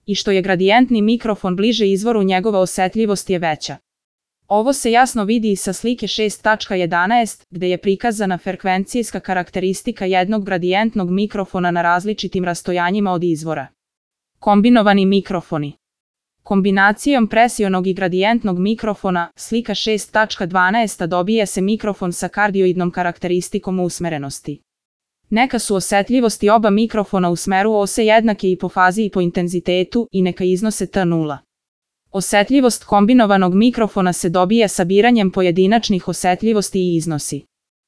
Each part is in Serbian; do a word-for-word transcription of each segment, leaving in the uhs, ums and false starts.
i što je gradijentni mikrofon bliže izvoru njegova osetljivost je veća. Ovo se jasno vidi i sa slike šest tačka jedanaest, gde je prikazana frekvencijska karakteristika jednog gradijentnog mikrofona na različitim rastojanjima od izvora. Kombinovani mikrofoni. Kombinacijom presionog i gradijentnog mikrofona, slika šest tačka dvanaest, dobija se mikrofon sa kardioidnom karakteristikom usmerenosti. Neka su osetljivosti oba mikrofona u smeru ose jednake i po fazi i po intenzitetu i neka iznose T nula. Osetljivost kombinovanog mikrofona se dobija sabiranjem pojedinačnih osetljivosti i iznosi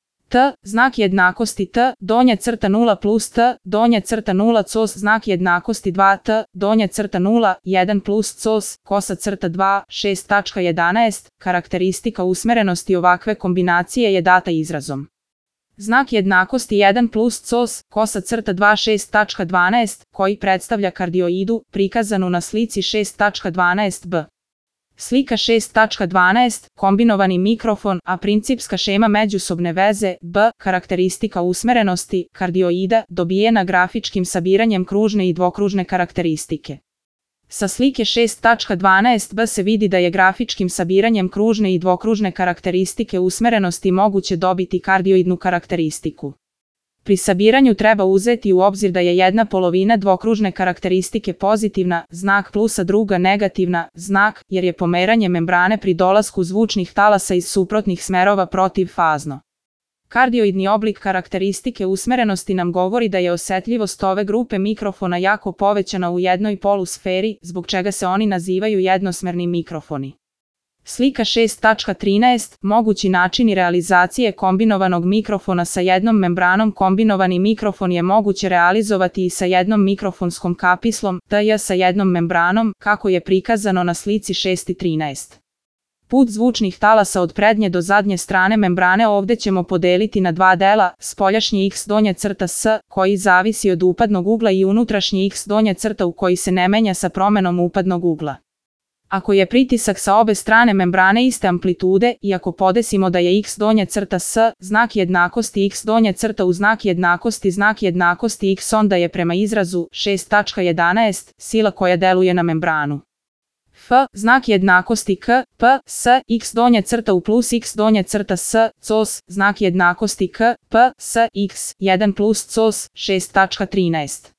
T, znak jednakosti T, donja crta nula plus T, donja crta nula cos, znak jednakosti dva T, donja crta nula, jedan plus cos, kosa crta dva, šest tačka jedanaest, karakteristika usmerenosti ovakve kombinacije je data izrazom. Znak jednakosti jedan plus cos, kosa crta dva, šest tačka dvanaest, koji predstavlja kardioidu, prikazanu na slici šest tačka dvanaest b. Slika šest tačka dvanaest, kombinovani mikrofon, a principska šema međusobne veze, B, karakteristika usmerenosti, kardioida, dobijena grafičkim sabiranjem kružne i dvokružne karakteristike. Sa slike šest tačka dvanaest b se vidi da je grafičkim sabiranjem kružne i dvokružne karakteristike usmerenosti moguće dobiti kardioidnu karakteristiku. Pri sabiranju treba uzeti u obzir da je jedna polovina dvokružne karakteristike pozitivna, znak plusa, druga negativna, znak, jer je pomeranje membrane pri dolasku zvučnih talasa iz suprotnih smerova protivfazno. Kardioidni oblik karakteristike usmerenosti nam govori da je osetljivost ove grupe mikrofona jako povećana u jednoj polusferi, zbog čega se oni nazivaju jednosmerni mikrofoni. Slika šest tačka trinaest, mogući načini realizacije kombinovanog mikrofona sa jednom membranom. Kombinovani mikrofon je moguće realizovati i sa jednom mikrofonskom kapislom, T J sa jednom membranom, kako je prikazano na slici šest trinaest. Put zvučnih talasa od prednje do zadnje strane membrane ovde ćemo podeliti na dva dela, spoljašnji X donja crta S, koji zavisi od upadnog ugla, i unutrašnji X donja crta u koji se ne menja sa promenom upadnog ugla. Ako je pritisak sa obe strane membrane iste amplitude i ako podesimo da je X donja crta S, znak jednakosti X donja crta u znak jednakosti znak jednakosti X, onda je prema izrazu šest tačka jedanaest sila koja deluje na membranu. F, znak jednakosti K, P, S, X donja crta u plus X donja crta S, cos, znak jednakosti K, P, S, X, jedan plus cos, šest tačka trinaest.